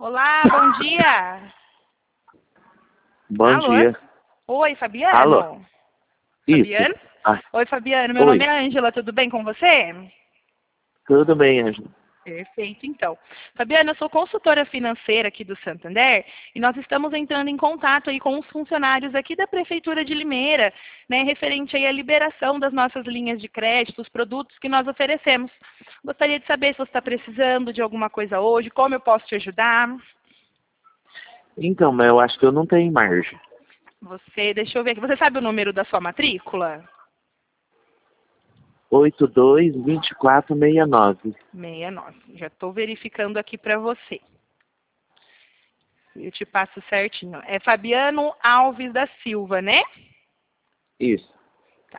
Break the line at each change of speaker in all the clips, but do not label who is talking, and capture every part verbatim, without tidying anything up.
Olá, bom dia.
Bom
Alô?
dia.
Oi, Fabiano?
Alô? Isso.
Fabiano?
Ah,
Oi, Fabiano. Meu
oi.
nome é Ângela, tudo bem com você?
Tudo bem, Ângela?
Perfeito, então. Fabiana, eu sou consultora financeira aqui do Santander e nós estamos entrando em contato aí com os funcionários aqui da Prefeitura de Limeira, né, referente aí à liberação das nossas linhas de crédito, os produtos que nós oferecemos. Gostaria de saber se você está precisando de alguma coisa hoje, como eu posso te ajudar.
Então, mas eu acho que eu não tenho margem.
Você, deixa eu ver aqui, você sabe o número da sua matrícula?
oito dois, vinte e quatro, sessenta e nove.
sessenta e nove. Já estou verificando aqui para você. Eu te passo certinho. É Fabiano Alves da Silva, né?
Isso.
Tá.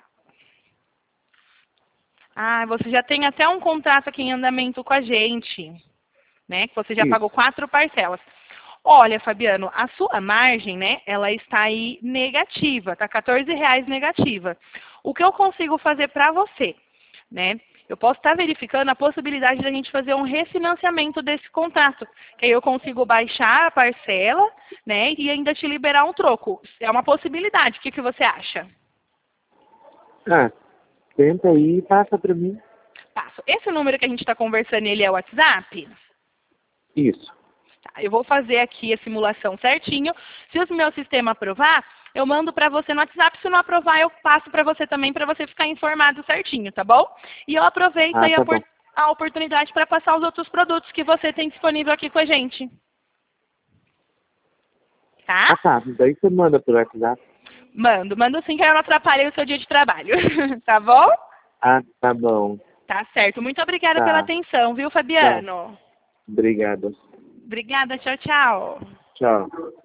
Ah, você já tem até um contrato aqui em andamento com a gente, né? Que você já pagou
Isso.
quatro parcelas. Olha, Fabiano, a sua margem, né? Ela está aí negativa, tá quatorze reais negativa. O que eu consigo fazer para você, né? Eu posso estar verificando a possibilidade da gente fazer um refinanciamento desse contrato, que aí eu consigo baixar a parcela, né? E ainda te liberar um troco. É uma possibilidade. O que, que você acha?
Ah, tenta aí e passa pra mim.
Passo. Esse número que a gente está conversando, ele é o WhatsApp?
Isso.
Tá, eu vou fazer aqui a simulação certinho. Se o meu sistema aprovar, eu mando para você no WhatsApp. Se não aprovar, eu passo para você também, para você ficar informado certinho, tá bom? E eu aproveito
Ah,
aí a,
tá
opor-
bom.
a oportunidade para passar os outros produtos que você tem disponível aqui com a gente. Tá?
Ah, tá. Daí você manda pelo WhatsApp.
Mando. Mando sim, que eu não atrapalhei o seu dia de trabalho. Tá bom?
Ah, tá bom.
Tá certo. Muito obrigada pela
Tá.
atenção, viu,
Tá.
Fabiano?
Obrigado.
Obrigada. Tchau, tchau.
Tchau.